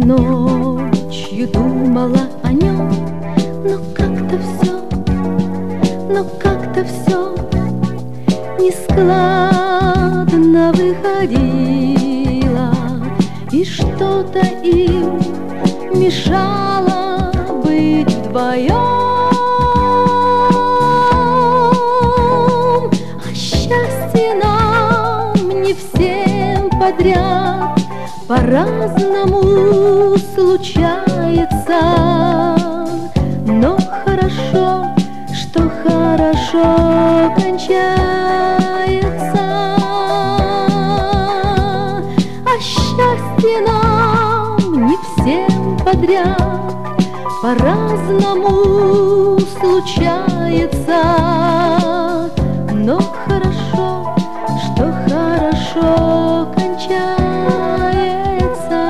ночью думала о нем, но как-то все нескладно выходило, и что-то им мешало быть вдвоем. А счастье нам не всем подряд по-разному случается, но хорошо, что хорошо кончается. А счастье нам не всем подряд по-разному случается, но хорошо, что хорошо кончается.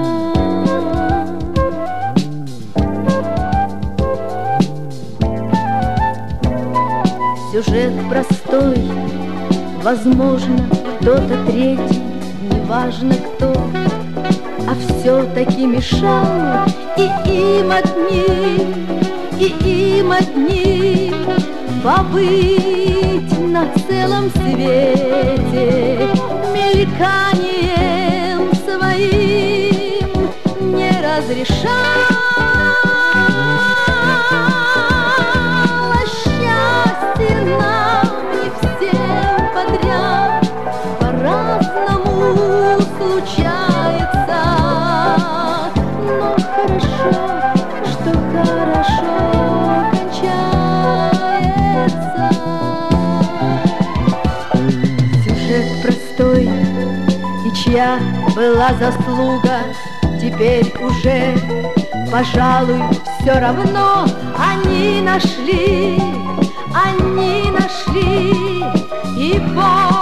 Сюжет простой, возможно, кто-то третий, неважно кто, а все-таки мешал и им одним побыть на целом свете, мельканием своим не разрешал. Счастье нам не всем подряд по-разному случается, но хорошо, что хорошо кончается. Сюжет простой, и чья была заслуга, теперь уже, пожалуй, все равно. Они нашли и